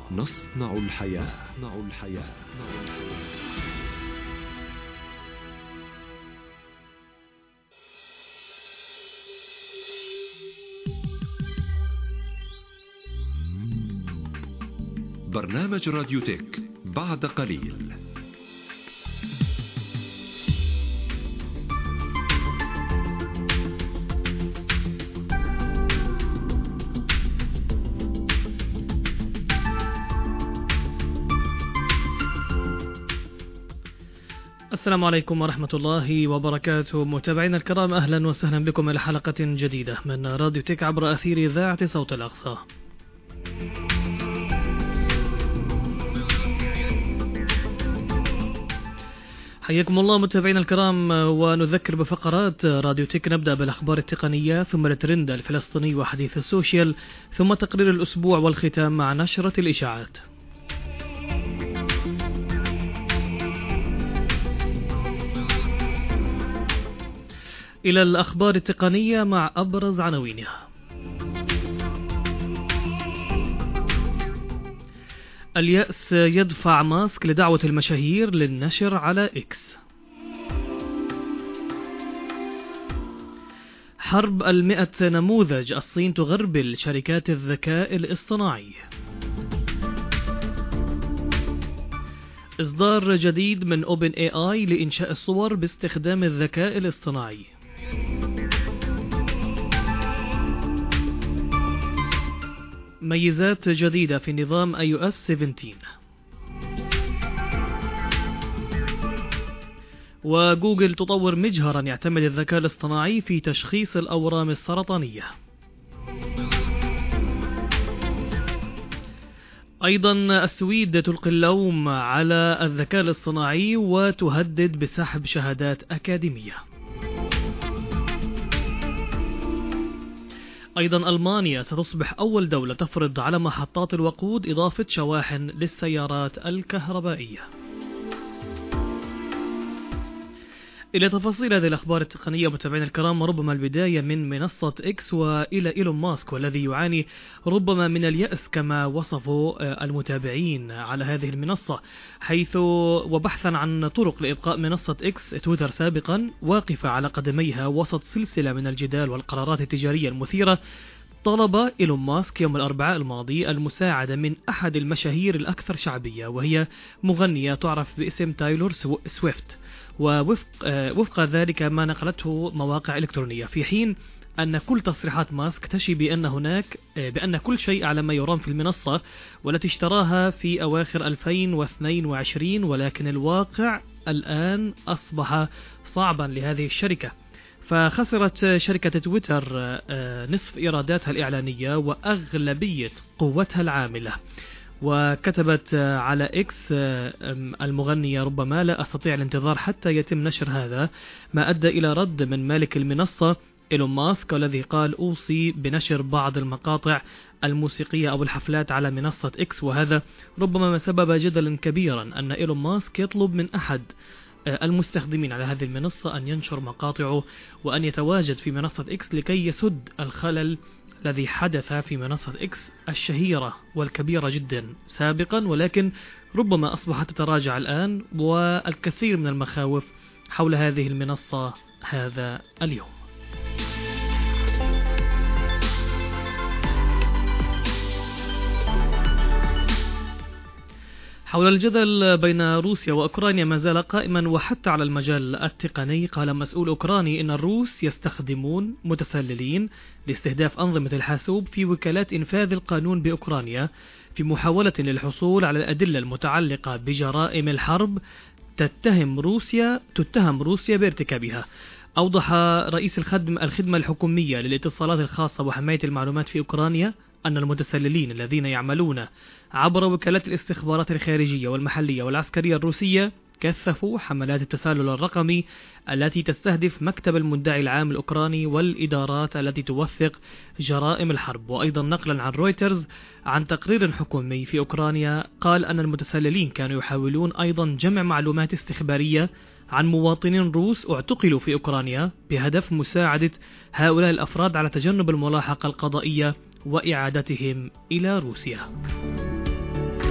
نصنع الحياة. برنامج راديو تك بعد قليل. السلام عليكم ورحمة الله وبركاته. متابعينا الكرام، أهلا وسهلا بكم إلى حلقة جديدة من راديو تك عبر أثير إذاعة صوت الأقصى. حياكم الله متابعينا الكرام، ونذكر بفقرات راديو تك. نبدأ بالأخبار التقنية، ثم الترند الفلسطيني وحديث السوشيال، ثم تقرير الأسبوع، والختام مع نشرة الإشاعات. إلى الأخبار التقنية مع أبرز عناوينها. اليأس يدفع ماسك لدعوة المشاهير للنشر على إكس. حرب 100 نموذج، الصين تغربل شركات الذكاء الاصطناعي. إصدار جديد من OpenAI لإنشاء الصور باستخدام الذكاء الاصطناعي. ميزات جديدة في نظام iOS 17. وجوجل تطور مجهرا يعتمد الذكاء الاصطناعي في تشخيص الأورام السرطانية. أيضا السويد تلقي اللوم على الذكاء الاصطناعي وتهدد بسحب شهادات أكاديمية. أيضا ألمانيا ستصبح أول دولة تفرض على محطات الوقود إضافة شواحن للسيارات الكهربائية. إلى تفاصيل هذه الأخبار التقنية متابعينا الكرام، وربما البداية من منصة إكس وإلى إيلون ماسك، والذي يعاني ربما من اليأس كما وصفوا المتابعين على هذه المنصة، حيث وبحثا عن طرق لإبقاء منصة إكس تويتر سابقا واقفة على قدميها وسط سلسلة من الجدال والقرارات التجارية المثيرة، طلب إيلون ماسك يوم الأربعاء الماضي المساعدة من أحد المشاهير الأكثر شعبية، وهي مغنية تعرف باسم تايلور سويفت، ووفق ذلك ما نقلته مواقع إلكترونية، في حين أن كل تصريحات ماسك تشي بأن كل شيء على ما يرام في المنصة والتي اشتراها في أواخر 2022، ولكن الواقع الآن أصبح صعبا لهذه الشركة، فخسرت شركة تويتر نصف إيراداتها الإعلانية وأغلبية قوتها العاملة. وكتبت على إكس المغنية: ربما لا أستطيع الانتظار حتى يتم نشر هذا، ما أدى إلى رد من مالك المنصة إيلون ماسك، والذي قال: أوصي بنشر بعض المقاطع الموسيقية أو الحفلات على منصة إكس. وهذا ربما ما سبب جدلا كبيرا أن إيلون ماسك يطلب من أحد المستخدمين على هذه المنصة أن ينشر مقاطعه وأن يتواجد في منصة إكس لكي يسد الخلل الذي حدث في منصة إكس الشهيرة والكبيرة جدا سابقا، ولكن ربما أصبحت تتراجع الآن، والكثير من المخاوف حول هذه المنصة هذا اليوم. حول الجدل بين روسيا وأوكرانيا ما زال قائما، وحتى على المجال التقني قال مسؤول أوكراني إن الروس يستخدمون متسللين لاستهداف أنظمة الحاسوب في وكالات إنفاذ القانون بأوكرانيا في محاولة للحصول على الأدلة المتعلقة بجرائم الحرب تتهم روسيا بارتكابها. أوضح رئيس الخدمة الحكومية للاتصالات الخاصة وحماية المعلومات في أوكرانيا أن المتسللين الذين يعملون عبر وكالات الاستخبارات الخارجية والمحلية والعسكرية الروسية كثفوا حملات التسلل الرقمي التي تستهدف مكتب المدعي العام الأوكراني والإدارات التي توثق جرائم الحرب. وأيضا نقلا عن رويترز عن تقرير حكومي في أوكرانيا قال أن المتسللين كانوا يحاولون أيضا جمع معلومات استخبارية عن مواطنين روس اعتقلوا في أوكرانيا بهدف مساعدة هؤلاء الأفراد على تجنب الملاحقة القضائية وإعادتهم إلى روسيا.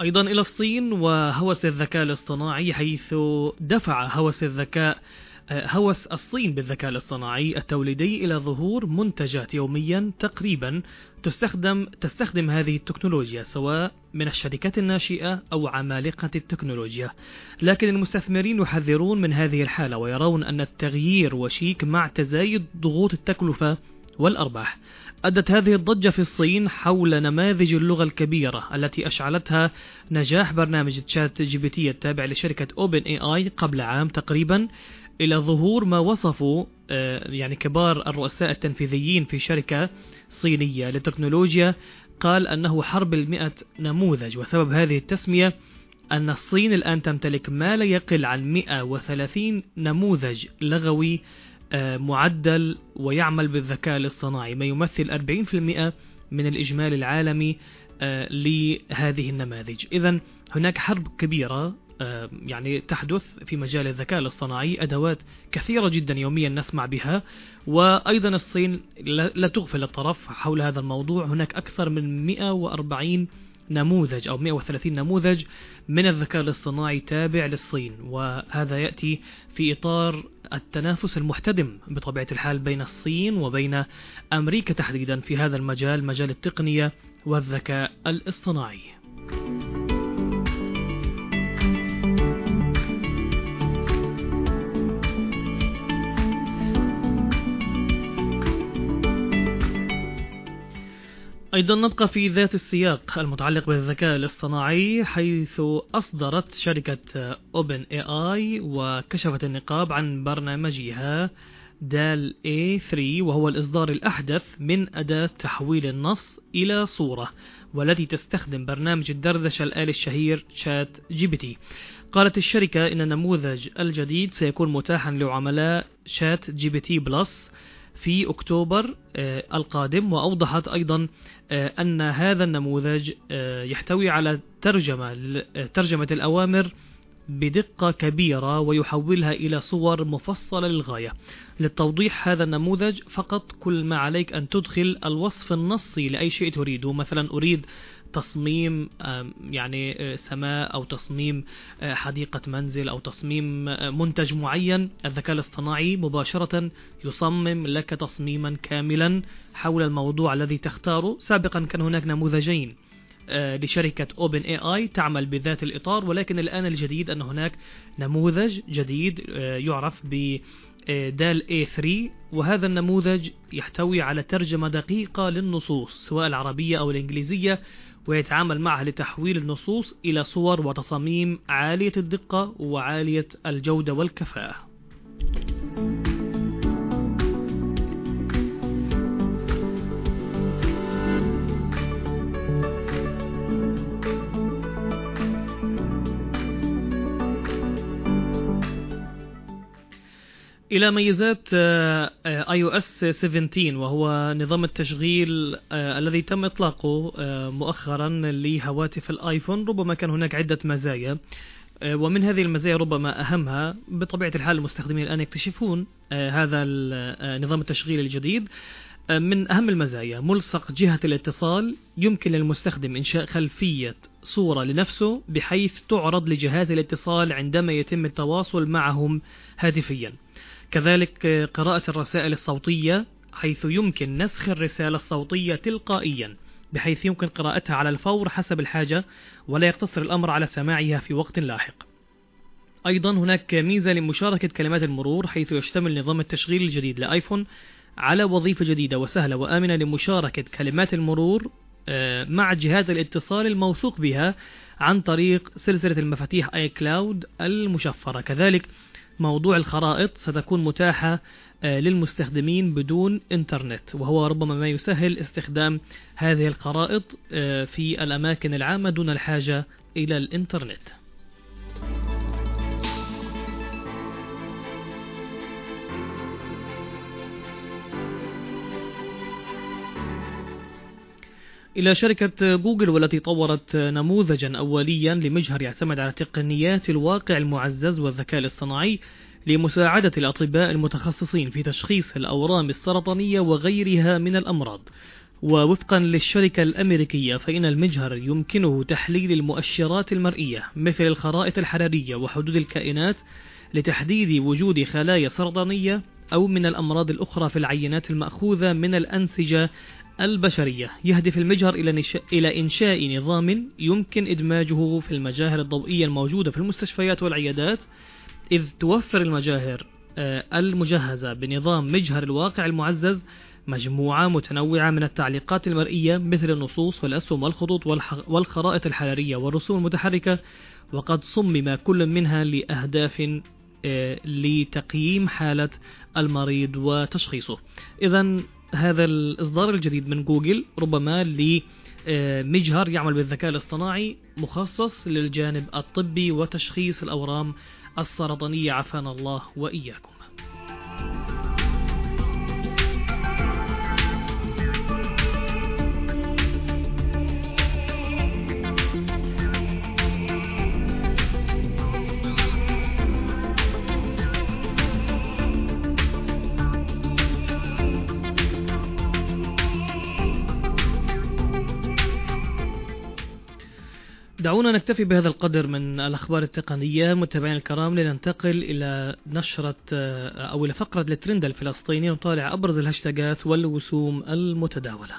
أيضا إلى الصين وهوس الذكاء الاصطناعي، حيث دفع هوس الصين بالذكاء الاصطناعي التوليدي إلى ظهور منتجات يوميا تقريبا تستخدم هذه التكنولوجيا، سواء من الشركات الناشئة أو عمالقة التكنولوجيا. لكن المستثمرين يحذرون من هذه الحالة ويرون أن التغيير وشيك مع تزايد ضغوط التكلفة والأرباح. أدت هذه الضجة في الصين حول نماذج اللغة الكبيرة التي أشعلتها نجاح برنامج تشات جي بي تي التابع لشركة اوبن اي اي قبل عام تقريبا، إلى ظهور ما وصفوا يعني كبار الرؤساء التنفيذيين في شركة صينية للتكنولوجيا، قال أنه حرب 100 نموذج. وسبب هذه التسمية أن الصين الآن تمتلك ما لا يقل عن 130 نموذج لغوي معدل ويعمل بالذكاء الاصطناعي، ما يمثل 40% من الإجمال العالمي لهذه النماذج. إذن هناك حرب كبيرة يعني تحدث في مجال الذكاء الاصطناعي، أدوات كثيرة جدا يوميا نسمع بها، وأيضا الصين لا تغفل الطرف حول هذا الموضوع. هناك أكثر من 140 نموذج أو 130 نموذج من الذكاء الاصطناعي تابع للصين، وهذا يأتي في إطار التنافس المحتدم بطبيعة الحال بين الصين وبين أمريكا تحديدا في هذا المجال، مجال التقنية والذكاء الاصطناعي. أيضا نبقى في ذات السياق المتعلق بالذكاء الاصطناعي، حيث أصدرت شركة اوبن اي اي وكشفت النقاب عن برنامجها دال A3، وهو الإصدار الأحدث من أداة تحويل النص إلى صورة، والتي تستخدم برنامج الدردشة الآلي الشهير شات جي بي تي. قالت الشركة إن النموذج الجديد سيكون متاحا لعملاء شات جي بي تي بلس في أكتوبر القادم، وأوضحت أيضا أن هذا النموذج يحتوي على ترجمة الأوامر بدقة كبيرة ويحولها إلى صور مفصلة للغاية. للتوضيح، هذا النموذج فقط كل ما عليك أن تدخل الوصف النصي لأي شيء تريده، مثلا أريد تصميم يعني سماء أو تصميم حديقة منزل أو تصميم منتج معين، الذكاء الاصطناعي مباشرة يصمم لك تصميما كاملا حول الموضوع الذي تختاره. سابقا كان هناك نموذجين لشركة اوبن اي اي تعمل بذات الإطار، ولكن الآن الجديد أن هناك نموذج جديد يعرف بدال A3، وهذا النموذج يحتوي على ترجمة دقيقة للنصوص سواء العربية أو الإنجليزية، ويتعامل معها لتحويل النصوص إلى صور وتصاميم عالية الدقة وعالية الجودة والكفاءة. إلى ميزات iOS 17، وهو نظام التشغيل الذي تم إطلاقه مؤخرا لهواتف الآيفون. ربما كان هناك عدة مزايا، ومن هذه المزايا ربما أهمها بطبيعة الحال المستخدمين الآن يكتشفون هذا نظام التشغيل الجديد. من أهم المزايا ملصق جهة الاتصال، يمكن للمستخدم إنشاء خلفية صورة لنفسه بحيث تعرض لجهات الاتصال عندما يتم التواصل معهم هاتفيا. كذلك قراءة الرسائل الصوتية، حيث يمكن نسخ الرسالة الصوتية تلقائيا بحيث يمكن قراءتها على الفور حسب الحاجة، ولا يقتصر الأمر على سماعها في وقت لاحق. أيضا هناك ميزة لمشاركة كلمات المرور، حيث يشتمل نظام التشغيل الجديد لآيفون على وظيفة جديدة وسهلة وآمنة لمشاركة كلمات المرور مع جهات الاتصال الموثوق بها عن طريق سلسلة المفاتيح آي كلاود المشفرة. كذلك موضوع الخرائط ستكون متاحة للمستخدمين بدون إنترنت، وهو ربما ما يسهل استخدام هذه الخرائط في الأماكن العامة دون الحاجة إلى الإنترنت. إلى شركة جوجل، والتي طورت نموذجا أوليا لمجهر يعتمد على تقنيات الواقع المعزز والذكاء الاصطناعي لمساعدة الأطباء المتخصصين في تشخيص الأورام السرطانية وغيرها من الأمراض. ووفقا للشركة الأمريكية فإن المجهر يمكنه تحليل المؤشرات المرئية مثل الخرائط الحرارية وحدود الكائنات لتحديد وجود خلايا سرطانية أو من الأمراض الأخرى في العينات المأخوذة من الأنسجة البشرية. يهدف المجهر إلى إنشاء نظام يمكن إدماجه في المجاهر الضوئية الموجودة في المستشفيات والعيادات، إذ توفر المجاهر المجهزة بنظام مجهر الواقع المعزز مجموعة متنوعة من التعليقات المرئية مثل النصوص والأسهم والخطوط والخرائط الحرارية والرسوم المتحركة، وقد صمم كل منها لأهداف لتقييم حالة المريض وتشخيصه. إذن هذا الإصدار الجديد من جوجل ربما لمجهر يعمل بالذكاء الاصطناعي مخصص للجانب الطبي وتشخيص الأورام السرطانية، عافانا الله وإياكم. دعونا نكتفي بهذا القدر من الأخبار التقنية متابعين الكرام، لننتقل إلى نشرة أو إلى فقرة الترند الفلسطيني ونطالع أبرز الهاشتاجات والوسوم المتداولة.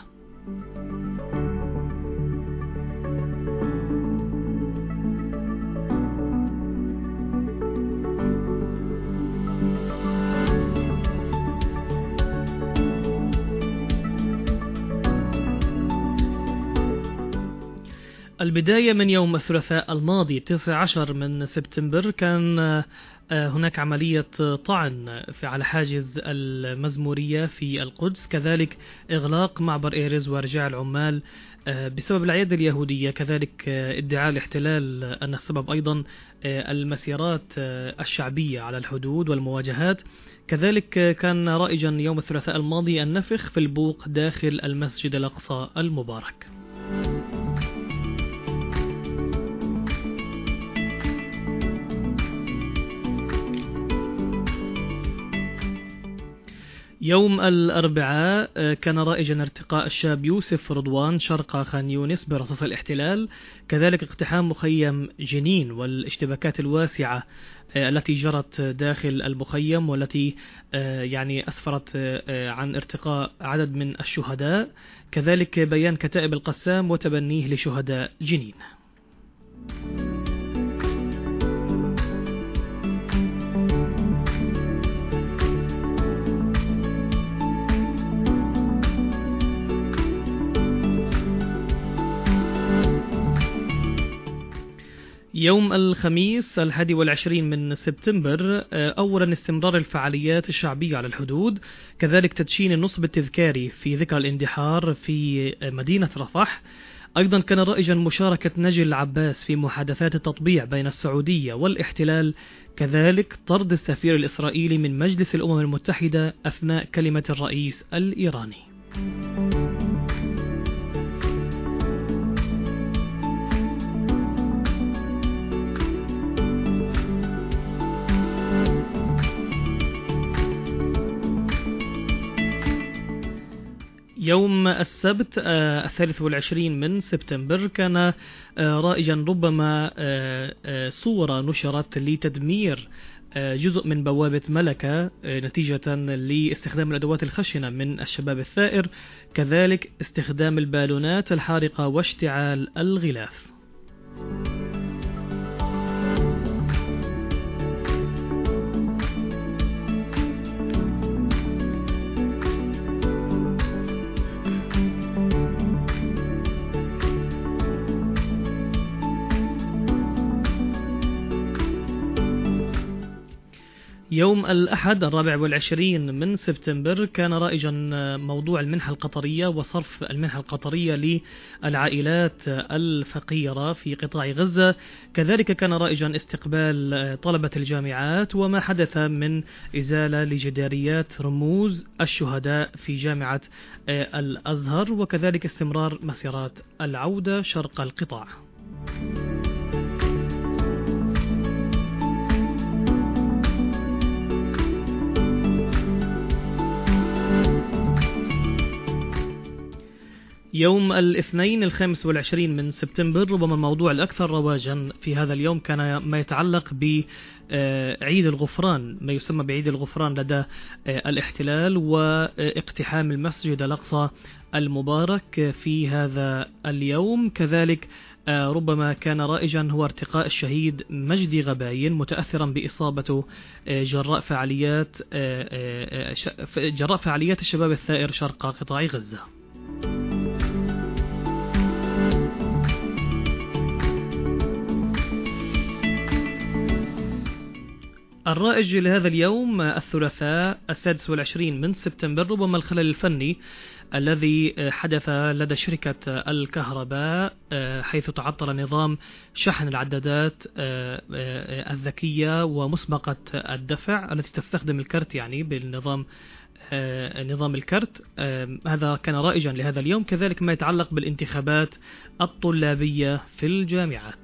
البداية من يوم الثلاثاء الماضي 19 من سبتمبر كان هناك عملية طعن على حاجز المزمورية في القدس، كذلك إغلاق معبر إيرز وإرجاع العمال بسبب العيادة اليهودية، كذلك ادعاء الاحتلال أن السبب أيضا المسيرات الشعبية على الحدود والمواجهات. كذلك كان رائجا يوم الثلاثاء الماضي النفخ في البوق داخل المسجد الأقصى المبارك. يوم الأربعاء كان رائجا ارتقاء الشاب يوسف رضوان شرق خان يونس برصاص الاحتلال، كذلك اقتحام مخيم جنين والاشتباكات الواسعة التي جرت داخل المخيم والتي أسفرت عن ارتقاء عدد من الشهداء، كذلك بيان كتائب القسام وتبنيه لشهداء جنين. يوم الخميس 21 من سبتمبر أولا استمرار الفعاليات الشعبية على الحدود، كذلك تدشين النصب التذكاري في ذكرى الاندحار في مدينة رفح. أيضا كان رائجا مشاركة نجل عباس في محادثات التطبيع بين السعودية والاحتلال، كذلك طرد السفير الإسرائيلي من مجلس الأمم المتحدة أثناء كلمة الرئيس الإيراني. يوم السبت 23 من سبتمبر كان رائجا ربما صورة نشرت لتدمير جزء من بوابة ملكة نتيجة لاستخدام الأدوات الخشنة من الشباب الثائر، كذلك استخدام البالونات الحارقة واشتعال الغلاف. يوم الأحد 24 من سبتمبر كان رائجا موضوع المنحة القطرية وصرف المنحة القطرية للعائلات الفقيرة في قطاع غزة، كذلك كان رائجا استقبال طلبة الجامعات وما حدث من إزالة لجداريات رموز الشهداء في جامعة الأزهر، وكذلك استمرار مسيرات العودة شرق القطاع. يوم الاثنين 25 من سبتمبر، ربما الموضوع الأكثر رواجا في هذا اليوم كان ما يتعلق بعيد الغفران، ما يسمى بعيد الغفران لدى الاحتلال واقتحام المسجد الأقصى المبارك في هذا اليوم. كذلك ربما كان رائجا هو ارتقاء الشهيد مجدي غباين متأثرا بإصابته جراء فعاليات الشباب الثائر شرق قطاع غزة. الرائج لهذا اليوم الثلاثاء 26 من سبتمبر، ربما الخلل الفني الذي حدث لدى شركة الكهرباء حيث تعطل نظام شحن العدادات الذكية ومسبقة الدفع التي تستخدم الكرت، يعني بالنظام نظام الكرت. هذا كان رائجا لهذا اليوم. كذلك ما يتعلق بالانتخابات الطلابية في الجامعات.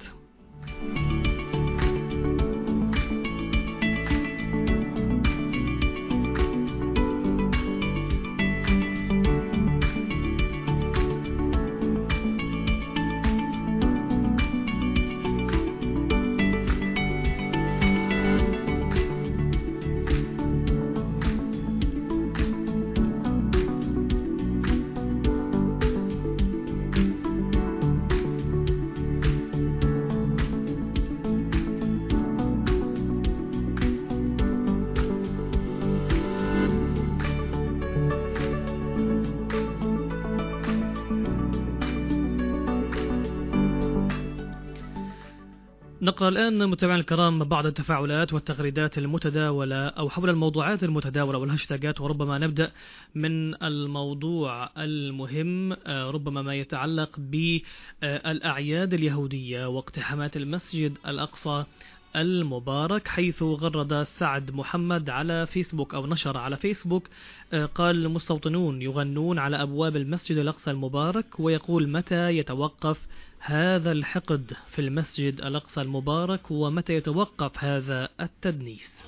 نقرأ الآن متابعينا الكرام بعض التفاعلات والتغريدات المتداولة أو حول الموضوعات المتداولة والهاشتاجات، وربما نبدأ من الموضوع المهم، ربما ما يتعلق بالأعياد اليهودية واقتحامات المسجد الأقصى المبارك، حيث غرد سعد محمد على فيسبوك أو نشر على فيسبوك قال: المستوطنون يغنون على أبواب المسجد الأقصى المبارك، ويقول: متى يتوقف هذا الحقد في المسجد الأقصى المبارك، ومتى يتوقف هذا التدنيس؟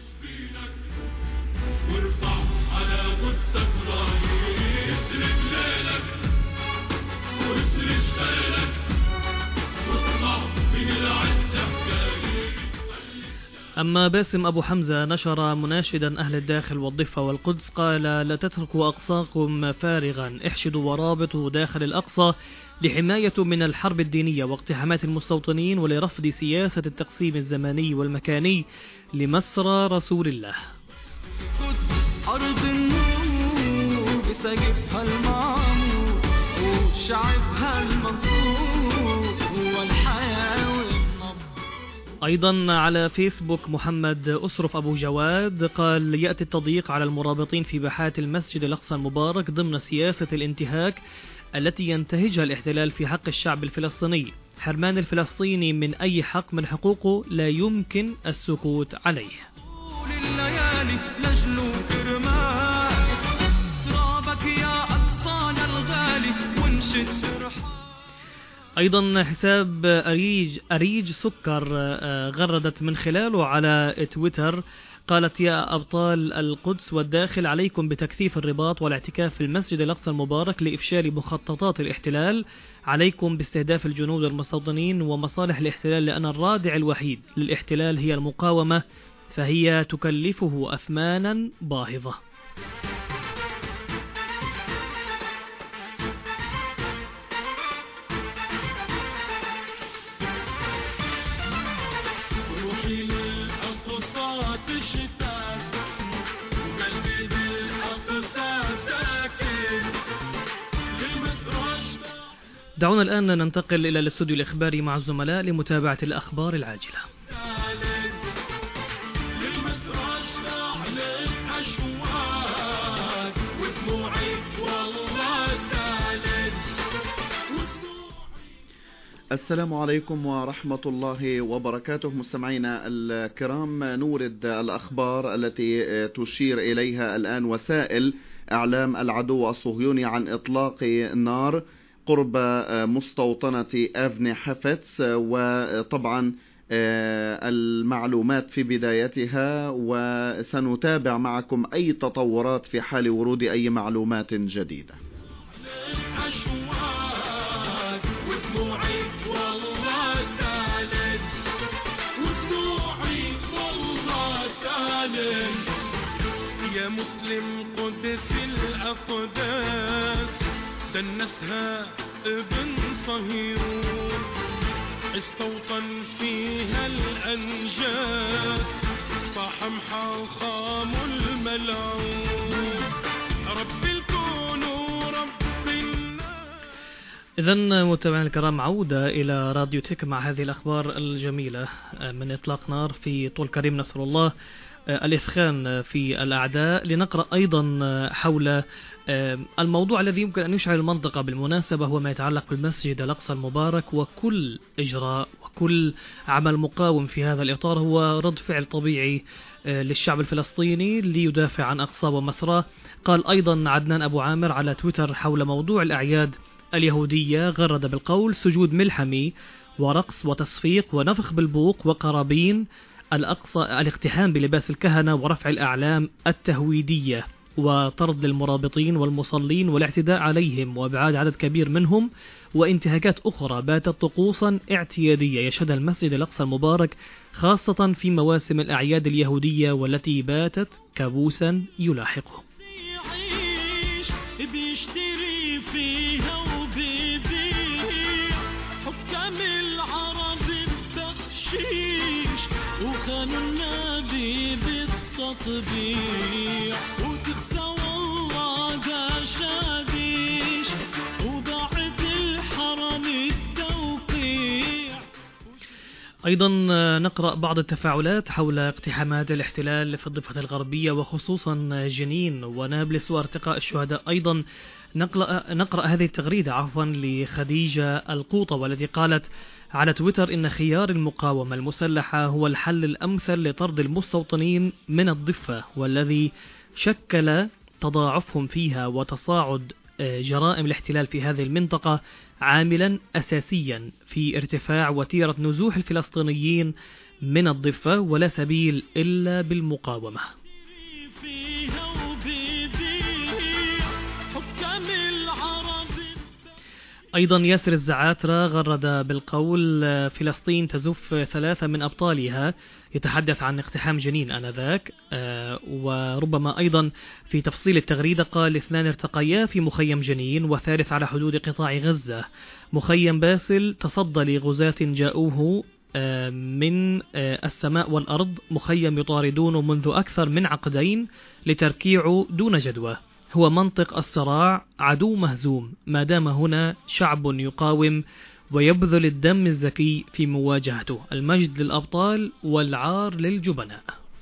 وارفع على قدسك راية، اسرق ليلك واسرق شغالك واصنع من العزة حكاية. أما باسم أبو حمزة نشر مناشدا أهل الداخل والضفة والقدس، قال: لا تتركوا أقصاكم فارغا، احشدوا ورابطوا داخل الأقصى لحماية من الحرب الدينية واقتحامات المستوطنين، ولرفض سياسة التقسيم الزماني والمكاني لمسرى رسول الله. أرض النور بسقفها المعمور وشعبها المنصور والحياة والنبض. أيضا على فيسبوك محمد أسرف أبو جواد قال: يأتي التضييق على المرابطين في باحات المسجد الأقصى المبارك ضمن سياسة الانتهاك التي ينتهجها الاحتلال في حق الشعب الفلسطيني. حرمان الفلسطيني من أي حق من حقوقه لا يمكن السكوت عليه. أيضا حساب أريج سكر غردت من خلاله على تويتر، قالت: يا أبطال القدس والداخل، عليكم بتكثيف الرباط والاعتكاف في المسجد الأقصى المبارك لإفشال مخططات الاحتلال، عليكم باستهداف الجنود والمستوطنين ومصالح الاحتلال، لأن الرادع الوحيد للاحتلال هي المقاومة، فهي تكلفه أثمانا باهظة. دعونا الآن ننتقل إلى الاستوديو الإخباري مع الزملاء لمتابعة الأخبار العاجلة. السلام عليكم ورحمة الله وبركاته. مستمعينا الكرام، نورد الأخبار التي تشير إليها الآن وسائل إعلام العدو الصهيوني عن إطلاق نار قرب مستوطنة أفني حفتس، وطبعا المعلومات في بدايتها، وسنتابع معكم أي تطورات في حال ورود أي معلومات جديدة. يا مسلم قدس الأقداس دنسها ابن صهيون استوطن فيها الأنجاس صاح محاخام الملعون رب الكون ورب الناس. إذن متابعينا الكرام، عودة إلى راديو تك مع هذه الأخبار الجميلة من إطلاق نار في طول كريم نصر الله، الإثخان في الأعداء. لنقرأ أيضا حول الموضوع الذي يمكن أن يشعل المنطقة بالمناسبة، هو ما يتعلق بالمسجد الأقصى المبارك، وكل إجراء وكل عمل مقاوم في هذا الإطار هو رد فعل طبيعي للشعب الفلسطيني ليدافع عن أقصاه ومسراه. قال أيضا عدنان أبو عامر على تويتر حول موضوع الأعياد اليهودية، غرد بالقول: سجود ملحمي ورقص وتصفيق ونفخ بالبوق وقرابين الأقصى، الاقتحام بلباس الكهنة ورفع الأعلام التهويدية وطرد المرابطين والمصلين والاعتداء عليهم وابعاد عدد كبير منهم وانتهاكات أخرى باتت طقوسا اعتيادية يشهدها المسجد الأقصى المبارك، خاصة في مواسم الأعياد اليهودية، والتي باتت كابوسا يلاحقه. بيشتري فيها وبيبيع حكام العرب ببخشيش وخانوا النبي بالتطبيع وتخسى والله دا شاديش وضاعت الحرم التوقيع. أيضا نقرأ بعض التفاعلات حول اقتحامات الاحتلال في الضفة الغربية وخصوصا جنين ونابلس وارتقاء الشهداء. أيضا نقرأ هذه التغريدة لخديجة القوطة، والتي قالت على تويتر: إن خيار المقاومة المسلحة هو الحل الأمثل لطرد المستوطنين من الضفة، والذي شكل تضاعفهم فيها وتصاعد جرائم الاحتلال في هذه المنطقة عاملا أساسيا في ارتفاع وتيرة نزوح الفلسطينيين من الضفة، ولا سبيل إلا بالمقاومة. أيضا ياسر الزعاترة غرد بالقول: فلسطين تزف 3 من أبطالها، يتحدث عن اقتحام جنين آنذاك. وربما أيضا في تفصيل التغريدة قال: 2 ارتقيا في مخيم جنين، وثالث على حدود قطاع غزة. مخيم باسل تصدى لغزاة جاءوه من السماء والأرض، مخيم يطاردونه منذ أكثر من عقدين لتركيعه دون جدوى. هو منطق الصراع، عدو مهزوم ما دام هنا شعب يقاوم ويبذل الدم الزكي في مواجهته. المجد للأبطال والعار للجبناء.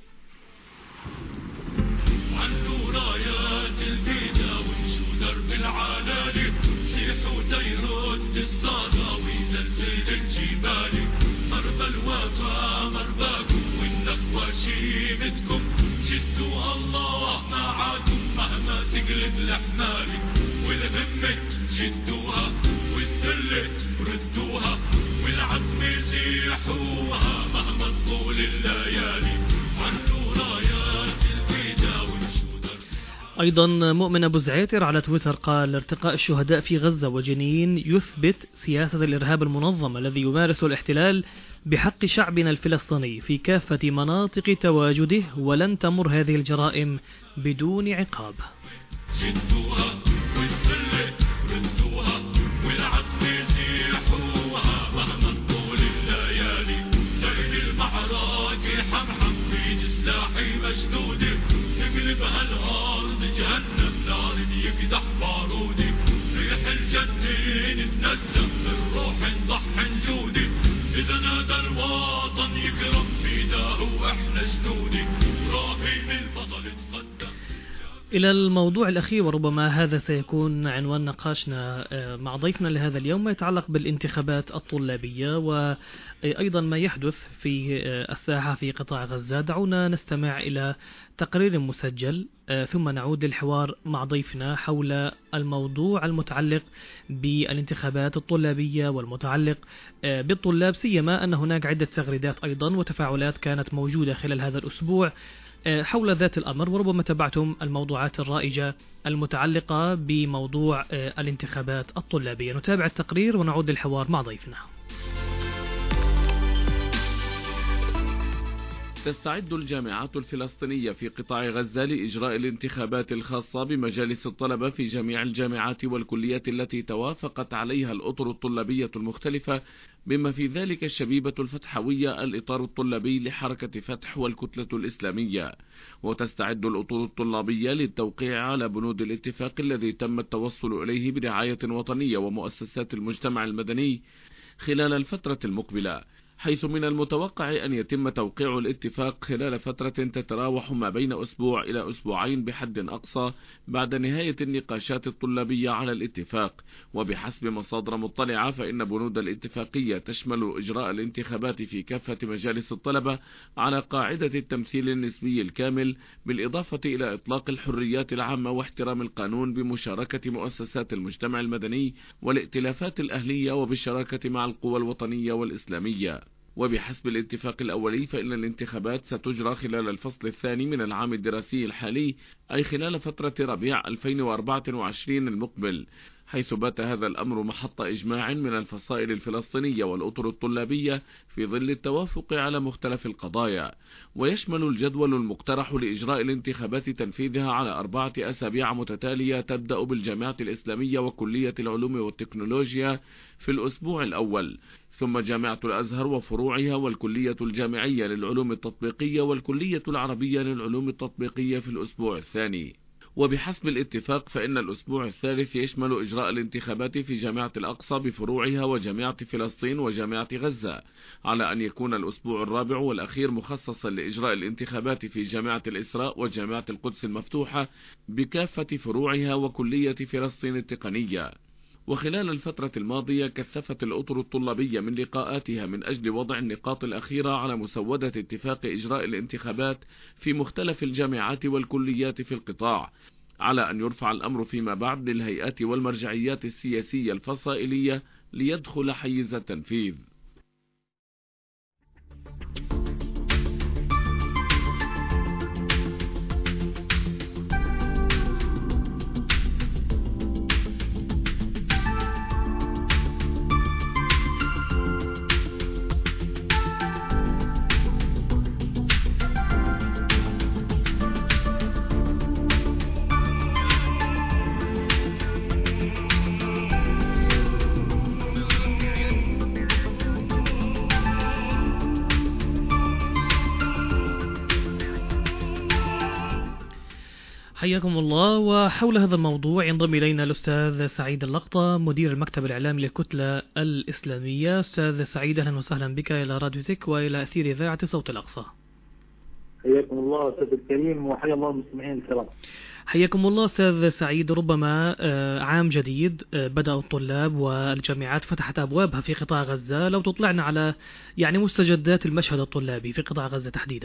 شدوها والذلت ردوها والعظم زيحوها مهما تطول الليالي عنده رايات الفدا والشودر. أيضا مؤمن أبو زعيتر على تويتر قال: ارتقاء الشهداء في غزة وجنين يثبت سياسة الإرهاب المنظم الذي يمارسه الاحتلال بحق شعبنا الفلسطيني في كافة مناطق تواجده، ولن تمر هذه الجرائم بدون عقاب. شدوها والذلت ردوها والعظم زيحوها مهما تطول الليالي ليل المعركة حمحم بيد سلاحي مشدودة تقلبها الأرض جهنم نار يقدح بارودي ريح الجنين تنسم بالروح نضح نجودي إذا نادى الوطن يكرم فداه وإحنا جنودي رافي بالبطل تقدم. إلى الموضوع الأخير، وربما هذا سيكون عنوان نقاشنا مع ضيفنا لهذا اليوم، ما يتعلق بالانتخابات الطلابية وأيضا ما يحدث في الساحة في قطاع غزة. دعونا نستمع إلى تقرير مسجل ثم نعود للحوار مع ضيفنا حول الموضوع المتعلق بالانتخابات الطلابية والمتعلق بالطلاب، سيما أن هناك عدة تغريدات أيضا وتفاعلات كانت موجودة خلال هذا الأسبوع حول ذات الأمر، وربما تابعتم الموضوعات الرائجة المتعلقة بموضوع الانتخابات الطلابية. نتابع التقرير ونعود للحوار مع ضيفنا. تستعد الجامعات الفلسطينية في قطاع غزة لإجراء الانتخابات الخاصة بمجالس الطلبة في جميع الجامعات والكليات التي توافقت عليها الأطر الطلابية المختلفة، بما في ذلك الشبيبة الفتحوية الإطار الطلابي لحركة فتح والكتلة الإسلامية. وتستعد الأطر الطلابية للتوقيع على بنود الاتفاق الذي تم التوصل إليه برعاية وطنية ومؤسسات المجتمع المدني خلال الفترة المقبلة، حيث من المتوقع أن يتم توقيع الاتفاق خلال فترة تتراوح ما بين أسبوع إلى أسبوعين بحد أقصى بعد نهاية النقاشات الطلابية على الاتفاق. وبحسب مصادر مطلعة فإن بنود الاتفاقية تشمل إجراء الانتخابات في كافة مجالس الطلبة على قاعدة التمثيل النسبي الكامل، بالإضافة إلى إطلاق الحريات العامة واحترام القانون بمشاركة مؤسسات المجتمع المدني والائتلافات الأهلية وبالشراكة مع القوى الوطنية والإسلامية. وبحسب الاتفاق الأولي فإن الانتخابات ستجرى خلال الفصل الثاني من العام الدراسي الحالي، أي خلال فترة ربيع 2024 المقبل، حيث بات هذا الأمر محط إجماع من الفصائل الفلسطينية والأطر الطلابية في ظل التوافق على مختلف القضايا. ويشمل الجدول المقترح لإجراء الانتخابات تنفيذها على 4 أسابيع متتالية تبدأ بالجامعة الإسلامية وكلية العلوم والتكنولوجيا في الأسبوع الأول، ثم جامعة الأزهر وفروعها والكلية الجامعية للعلوم التطبيقية والكلية العربية للعلوم التطبيقية في الأسبوع الثاني. وبحسب الاتفاق فإن الأسبوع الثالث يشمل إجراء الانتخابات في جامعة الأقصى بفروعها وجامعة فلسطين وجامعة غزة، على أن يكون الأسبوع الرابع والأخير مخصصا لإجراء الانتخابات في جامعة الإسراء وجامعة القدس المفتوحة بكافة فروعها وكلية فلسطين التقنية. وخلال الفترة الماضية كثفت الأطر الطلابية من لقاءاتها من أجل وضع النقاط الأخيرة على مسودة اتفاق إجراء الانتخابات في مختلف الجامعات والكليات في القطاع، على أن يرفع الأمر فيما بعد للهيئات والمرجعيات السياسية الفصائلية ليدخل حيز التنفيذ. حياكم الله. وحول هذا الموضوع ينضم إلينا الأستاذ سعيد اللقطة مدير المكتب الإعلامي للكتلة الإسلامية. أستاذ سعيد، أهلا وسهلا بك إلى راديو تك وإلى أثير إذاعة صوت الأقصى. حياكم الله أستاذ الكريم وحيا الله المستمعين الكرام. حياكم الله أستاذ سعيد. ربما عام جديد بدأ الطلاب والجامعات فتحت أبوابها في قطاع غزة، لو تطلعنا على مستجدات المشهد الطلابي في قطاع غزة تحديدا.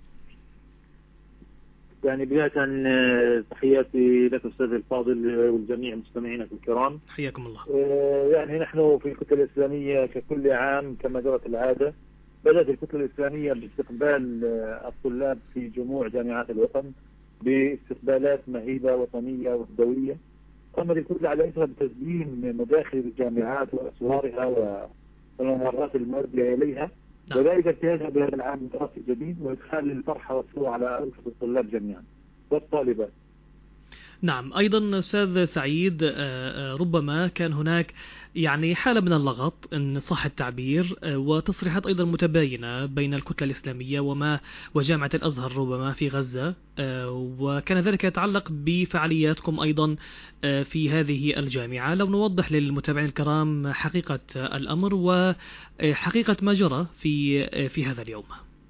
بداية تحياتي لك أستاذ الفاضل والجميع مستمعينا الكرام. حياكم الله. نحن في الكتلة الإسلامية ككل عام كما جرت العادة بدأت الكتلة الإسلامية باستقبال الطلاب في جموع جامعات الوطن باستقبالات مهيبة وطنية وحدوية. قامت الكتلة على إثرها بتزيين مداخل الجامعات وأسوارها والممرات المؤدية إليها، وذلك انتهاجها بهذا العام الدراسي الجديد وإدخال الفرحة والسرور على أنفس الطلاب جميعا والطالبات. نعم، أيضا أستاذ سعيد ربما كان هناك حالة من اللغط إن صح التعبير، وتصريحات أيضا متباينة بين الكتلة الإسلامية وجامعة الأزهر ربما في غزة، وكان ذلك يتعلق بفعالياتكم أيضا في هذه الجامعة. لو نوضح للمتابعين الكرام حقيقة الأمر وحقيقة ما جرى في هذا اليوم.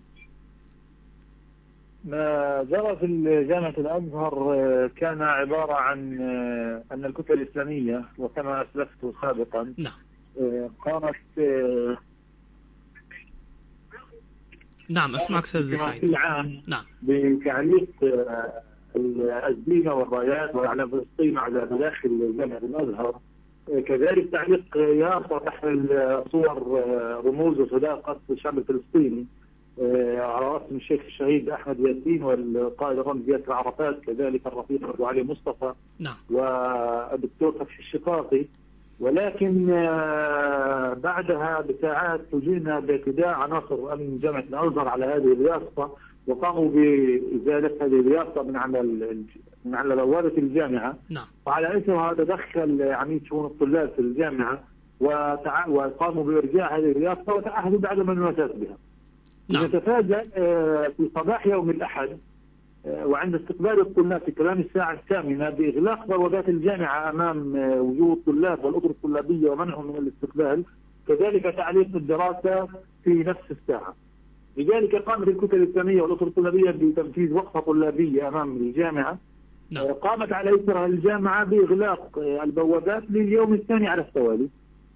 ما جرى في جامعة الأزهر كان عبارة عن أن الكتلة الإسلامية وكما أسلفت سابقا قامت نعم أسمعك أستاذ سعيد. العام بتعليق الزينة والرايات وأعلام فلسطين على داخل جامعة الأزهر، كذلك تعليق يافطة تحمل صور رموز وصداقة الشعب الفلسطيني على رأسهم الشيخ الشهيد أحمد ياسين والقائد الرمزي ياسر عرفات، كذلك الرفيق أبو علي مصطفى والدكتور فتحي الشقاقي. ولكن بعدها بساعات فوجئنا باعتداء عناصر أمن جامعة الأزهر على هذه اليافطة، وقاموا بإزالة هذه اليافطة من على بوابة الجامعة. نعم. وعلى أثرها تدخل عميد شؤون الطلاب في الجامعة وقاموا بإرجاع هذه اليافطة وتعهدوا بعدم المساس بها. نعم. نتفاجأ في صباح يوم الأحد وعند استقبال الطلاب في تمام الساعة 8 بإغلاق بوابات الجامعة أمام وجوه الطلاب والأطر الطلابية ومنعهم من الاستقبال، كذلك تعليق الدراسة في نفس الساعة. لذلك قامت الكتل الإسلامية والأطر الطلابية بتنفيذ وقفة طلابية أمام الجامعة. نعم. قامت على إثرها الجامعة بإغلاق البوابات لليوم الثاني على التوالي.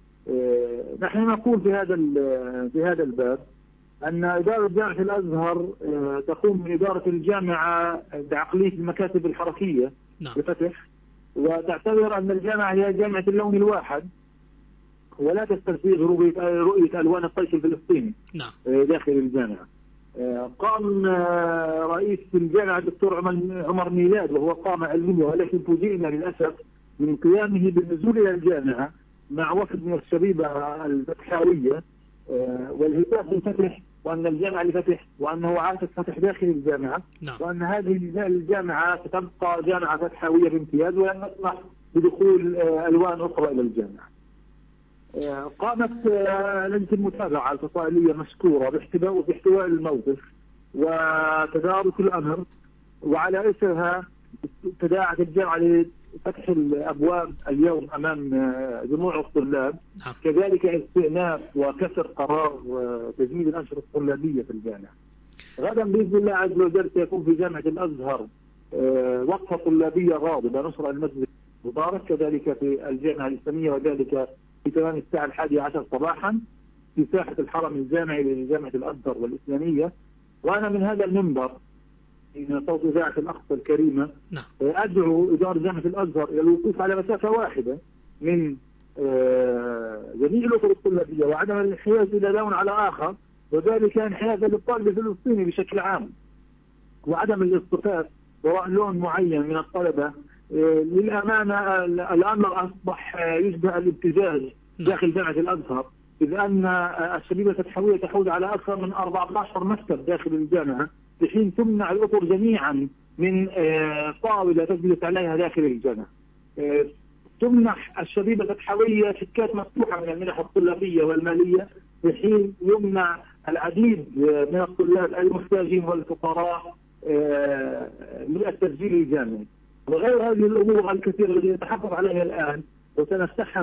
نحن نقول في هذا الباب أن إدارة جامعة الأزهر تقوم بإدارة الجامعة بعقلية المكاتب الحركية. نعم. بفتح، وتعتبر أن الجامعة هي جامعة اللون الواحد ولا تسترسيغ رؤية ألوان الطيش الفلسطيني. نعم. داخل الجامعة. قام رئيس الجامعة الدكتور عمر ميلاد وهو قامة علمية، ولكن فوجئنا للأسف من قيامه بالنزول إلى الجامعة مع وفد من الشبيبة الفتحاوية والهتاف بالفتح وأن الجامعة لفتح وأنه عاد فتح داخل الجامعة. نعم. وأن هذه الجامعة ستبقى جامعة فتحاوية بامتياز ولن نسمح بدخول ألوان أخرى إلى الجامعة. قامت لجنة المتابعة الفصائلية مشكورة باحتواء الموقف وتدارك الأمر، وعلى إثرها تداعت الجامعة لفتح الأبواب اليوم أمام جموع الطلاب. كذلك استئناف وكسر قرار تجميد الأنشطة الطلابية في الجامعة. غدا بإذن الله عز وجل سيكون في جامعة الأزهر وقفة طلابية غاضبة نشر المسجد المبارك، كذلك في الجامعة الإسلامية، وذلك في تمام الساعة 11 صباحا في ساحة الحرم الجامعي لجامعة الأزهر والإسلامية. وأنا من هذا المنبر من صوت إذاعة الأقصى الكريمة أدعو إدارة جامعة الأزهر إلى الوقوف على مسافة واحدة من جميع الأطر الطلابية وعدم الانحياز إلى لون على آخر، وذلك انحيازا للطالب الفلسطيني بشكل عام، وعدم الاصطفاف وراء لون معين من الطلبة. للأمانة الأمر أصبح يشبه الابتزاز داخل جامعة الأزهر، إذ أن الشبيبة الفتحاوية تحوز على أكثر من 14 مكتب داخل الجامعة، بحين تمنع الأطر جميعا من طاولة تجلس عليها داخل الجامعة. تمنح الشبيبة الفتحاوية شيكات مفتوحة من المنح الطلابية والمالية، بحين يمنع العديد من الطلاب المحتاجين والفقراء من التسجيل الجامعي. وغير هذه الأمور الكثيرة التي نتحفظ عليها الآن وسنفتحها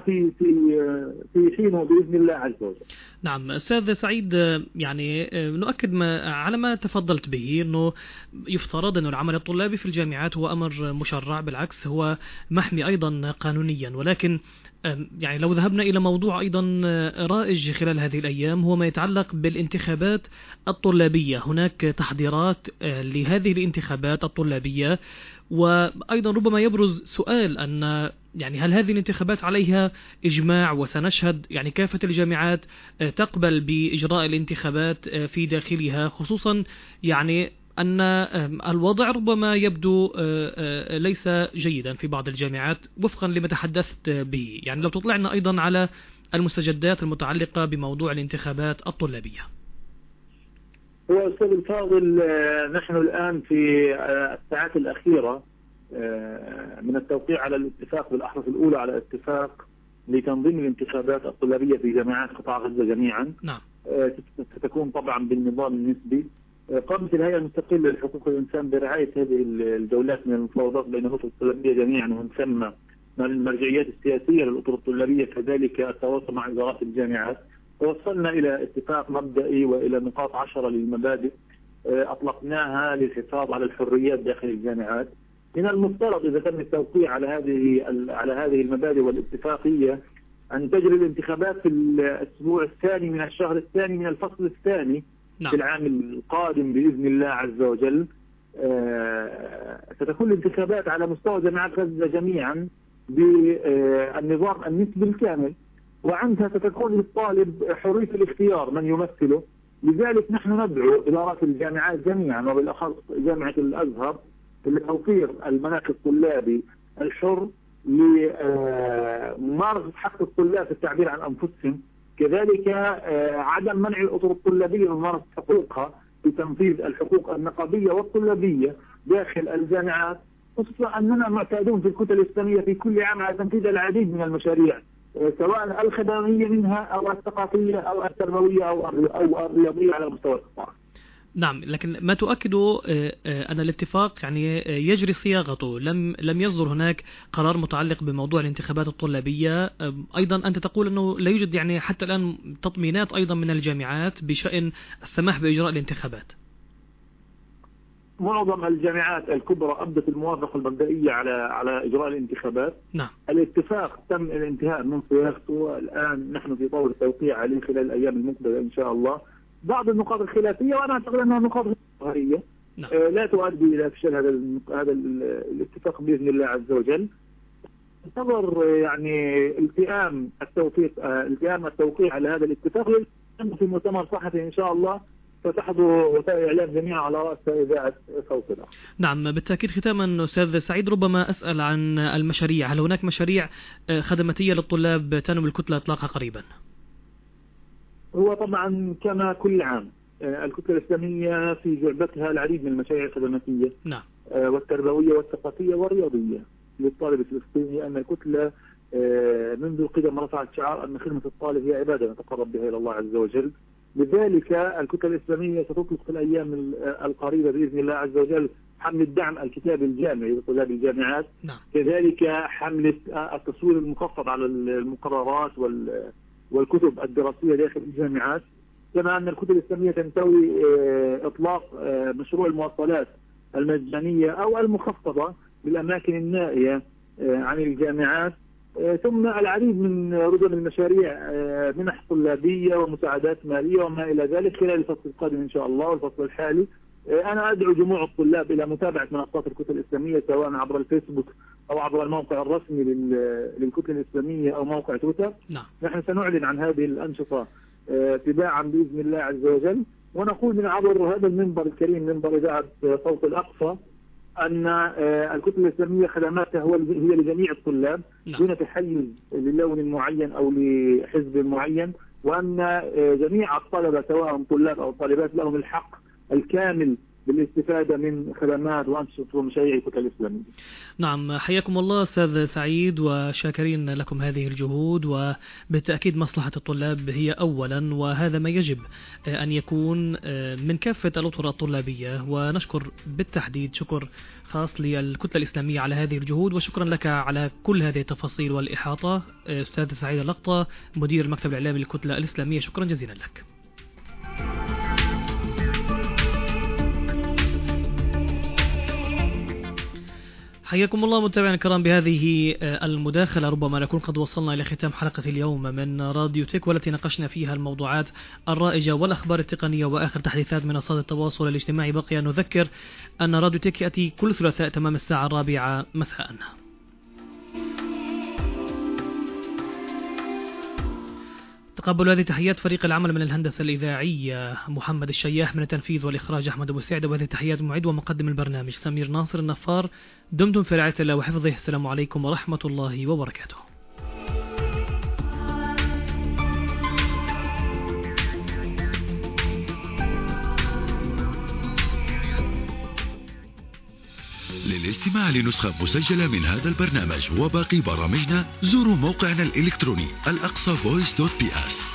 في حينه بإذن الله عز وجل. نعم أستاذ سعيد، يعني نؤكد على ما تفضلت به، أنه يفترض أن العمل الطلابي في الجامعات هو أمر مشرع، بالعكس هو محمي أيضا قانونيا، ولكن يعني لو ذهبنا إلى موضوع أيضا رائج خلال هذه الأيام هو ما يتعلق بالانتخابات الطلابية. هناك تحضيرات لهذه الانتخابات الطلابية، وأيضا ربما يبرز سؤال أن يعني هل هذه الانتخابات عليها إجماع، وسنشهد يعني كافة الجامعات تقبل بإجراء الانتخابات في داخلها، خصوصا يعني أن الوضع ربما يبدو ليس جيدا في بعض الجامعات وفقا لما تحدثت به. يعني لو تطلعنا أيضا على المستجدات المتعلقة بموضوع الانتخابات الطلابية. هو أستاذ الفاضل، نحن الآن في الساعات الأخيرة من التوقيع على الاتفاق بالأحرف الأولى على اتفاق لتنظيم الانتخابات الطلابية في جامعات قطاع غزة جميعا. نعم. ستكون طبعا بالنظام النسبي. قامت الهيئة المستقلة لحقوق الإنسان برعاية هذه الجولات من المفاوضات بين الأطر الطلابية جميعا، ومن ثم المرجعيات السياسية للأطر الطلابية، كذلك التواصل مع إدارات الجامعات. توصلنا إلى اتفاق مبدئي وإلى نقاط 10 للمبادئ أطلقناها للحفاظ على الحريات داخل الجامعات. من المفترض إذا تم التوقيع على هذه المبادئ والاتفاقية أن تجري الانتخابات في الأسبوع الثاني من الشهر الثاني من الفصل الثاني. نعم. في العام القادم بإذن الله عز وجل. ستكون الانتخابات على مستوى جامعات غزة جميعا بالنظام النسبي الكامل، وعندها ستكون للطالب حرية الاختيار من يمثله. لذلك نحن ندعو إدارات الجامعات جميعا وبالأخص جامعة الأزهر لتوفير المناخ الطلابي الحر لممارسة حق الطلاب في التعبير عن أنفسهم، كذلك عدم منع الأطر الطلابية من ممارسة حقوقها في تنفيذ الحقوق النقابية والطلابية داخل الجامعات، خصوصا أننا معتادون في الكتل الإسلامية في كل عام على تنفيذ العديد من المشاريع سواء الخدمية منها أو الثقافية أو التربوية أو الرياضية على مستوى القطاع. نعم، لكن ما تؤكده أن الاتفاق يعني يجري صياغته، لم يصدر هناك قرار متعلق بموضوع الانتخابات الطلابية. أيضا أنت تقول أنه لا يوجد يعني حتى الآن تطمينات أيضا من الجامعات بشأن السماح بإجراء الانتخابات. معظم الجامعات الكبرى أبدت الموافقة المبدئية على إجراء الانتخابات. نعم. الاتفاق تم الانتهاء من صياغته، الآن نحن في طور التوقيع عليه خلال الأيام المقبلة إن شاء الله. بعض النقاط الخلافية وأنا أعتقد أنها نقاط ظاهرية لا تؤدي إلى فشل هذا الاتفاق بإذن الله عز وجل. انتظر يعني التئام التوقيع على هذا الاتفاق في مؤتمر صحفي إن شاء الله ستحضر وسائل الإعلام جميعا على رأس إذاعة صوت الأخ. نعم، بالتأكيد. ختاما أستاذ سعيد، ربما أسأل عن المشاريع، هل هناك مشاريع خدماتية للطلاب تنوي الكتلة إطلاقها قريبا؟ هو طبعا كما كل عام الكتلة الإسلامية في جعبتها العديد من المشاريع الخدماتية. نعم. والتربوية والثقافية والرياضية للطالب الفلسطيني، أن الكتلة منذ القدم رفعت شعار أن خدمة الطالب هي عبادة نتقرب بها إلى الله عز وجل. لذلك الكتلة الإسلامية ستطلق في الأيام القريبة بإذن الله عز وجل حملة دعم الكتاب الجامعي لطلاب الجامعات. نعم. كذلك حملة التصوير المخفض على المقررات والكتب الدراسية داخل الجامعات. كما أن الكتلة الإسلامية تنتوي إطلاق مشروع المواصلات المجانية أو المخفضة بالأماكن النائية عن الجامعات، ثم العديد من رجل المشاريع منح طلابية ومساعدات مالية وما إلى ذلك خلال الفصل القادم إن شاء الله والفصل الحالي. أنا أدعو جموع الطلاب إلى متابعة منصات الكتل الإسلامية سواء عبر الفيسبوك أو عبر الموقع الرسمي للكتل الإسلامية أو موقع تويتر. نعم. نحن سنعلن عن هذه الأنشطة تباعا بإذن الله عز وجل، ونقول من عبر هذا المنبر الكريم منبر إذاعة صوت الأقصى أن الكتل الإسلامية خدماتها هي لجميع الطلاب دون تحيز للون معين أو لحزب معين، وأن جميع الطلبة سواء طلاب أو طالبات لهم الحق الكامل بالاستفادة من خدمات وأنشطة ومشاريع الكتل الإسلامية. نعم، حياكم الله أستاذ سعيد، وشاكرين لكم هذه الجهود، وبالتأكيد مصلحة الطلاب هي أولا، وهذا ما يجب أن يكون من كافة الأطر الطلابية. ونشكر بالتحديد شكر خاص للكتلة الإسلامية على هذه الجهود، وشكرا لك على كل هذه التفاصيل والإحاطة أستاذ سعيد اللقطة مدير المكتب الإعلامي للكتلة الإسلامية، شكرا جزيلا لك. حياكم الله متابعينا الكرام بهذه المداخلة. ربما نكون قد وصلنا إلى ختام حلقة اليوم من راديو تك، والتي ناقشنا فيها الموضوعات الرائجة والأخبار التقنية وآخر تحديثات منصات التواصل الاجتماعي. بقي أن نذكر أن راديو تك يأتي كل ثلاثاء تمام الساعة 4 مساء. تقبلوا هذه تحيات فريق العمل من الهندسة الإذاعية محمد الشياح، من التنفيذ والإخراج أحمد أبو سعد، وهذه تحيات معد ومقدم البرنامج سمير ناصر النفار. دمتم في رعاية الله وحفظه. السلام عليكم ورحمة الله وبركاته. للاستماع لنسخة مسجلة من هذا البرنامج وباقي برامجنا زوروا موقعنا الإلكتروني الأقصى voice.ps.